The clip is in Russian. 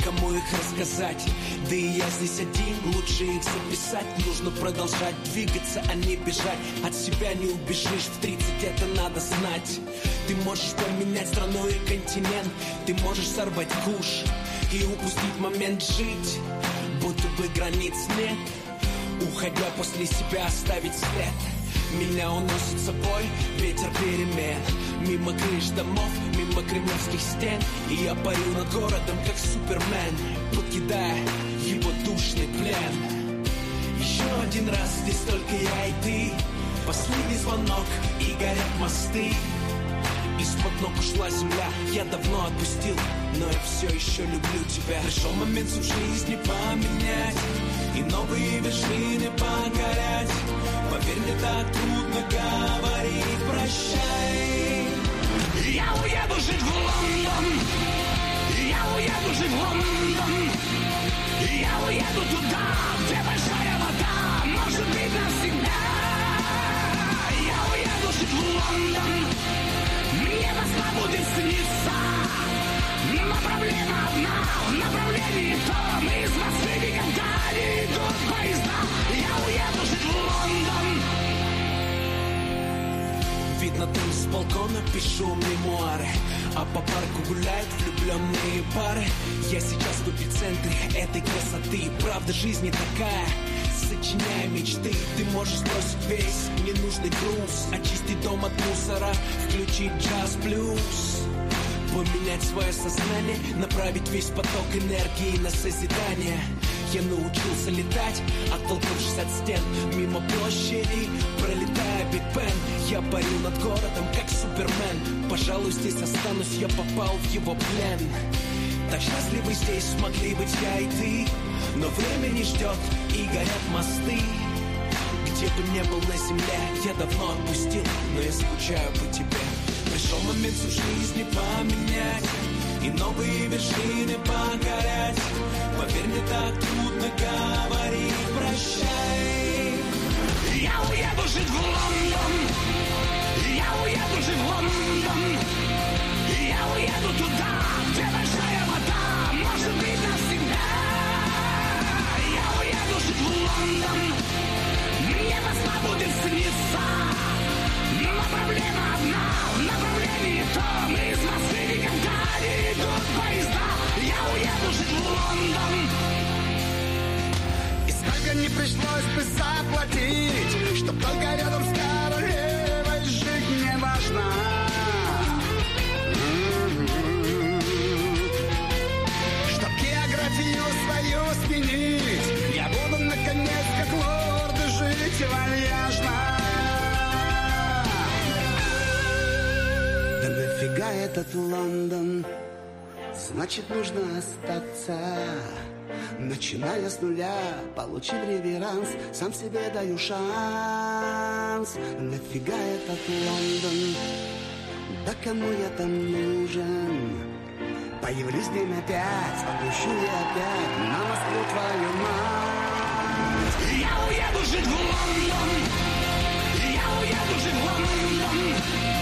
кому их рассказать. Да и я здесь один, лучше их записать. Нужно продолжать двигаться, а не бежать. От себя не убежишь, в 30 это надо знать. Ты можешь поменять страну и континент. Ты можешь сорвать куш и упустить момент жить, будто бы границ нет. Уходя после себя оставить след. Меня уносит с собой ветер перемен. Мимо крыш домов, мимо кремлевских стен. И я парю над городом, как Супермен, покидая его душный плен. Еще один раз, здесь только я и ты. Последний звонок, и горят мосты. Из-под ног ушла земля, я давно отпустил, но я все еще люблю тебя. Пришел момент всю жизнь поменять и новые вершины покорять. Поверь, мне так трудно говорить прощай. Я уеду жить в Лондон, я уеду жить в Лондон. Я уеду туда, где большая вода, может быть навсегда. Я уеду жить в Лондон. Мне Москва будет сниться, но проблема одна, в направлении том. Из Москвы никогда не идут поезда. Я уеду жить в Лондон. Видно, там с балкона пишу мемуары, а по парку гуляют влюбленные пары. Я сейчас в эпицентре этой красоты. Правда жизни такая, сочиняя мечты. Ты можешь сбросить весь ненужный груз, очистить дом от мусора, включить джаз-блюз, поменять свое сознание, направить весь поток энергии на созидание. Я научился летать, оттолкнувшись от стен, мимо площади, пролетая Биг Бен. Я парю над городом, как Супермен. Пожалуй, здесь останусь, я попал в его плен. Так счастливы здесь смогли быть я и ты, но время не ждет, и горят мосты. Где бы ни был на земле, я давно отпустил, но я скучаю по тебе. Пришел момент всю жизнь поменять и новые вершины покорять. Поверь, мне так трудно говорить прощай. Я уеду жить в Лондон, я уеду жить в Лондон. Я уеду туда, где большая вода, может быть навсегда. Я уеду жить в Лондон. Мне Москва будет сниться, но проблема одна, в направлении том. Из Москвы никогда не идут поезда. Я уеду жить в Лондон. И сколько не пришлось бы заплатить, чтоб только рядом с королевой жить не важно. Чтоб географию свою сменить, я буду наконец как лорд жить вальяжно. Да нафига этот Лондон? Значит, нужно остаться. Начиная с нуля, получив реверанс, сам себе даю шанс. Нафига этот Лондон? Да кому я там нужен? Появлюсь день опять, отпущу я опять на Москву твою мать. Я уеду жить в Лондон. Я уеду жить в Лондон.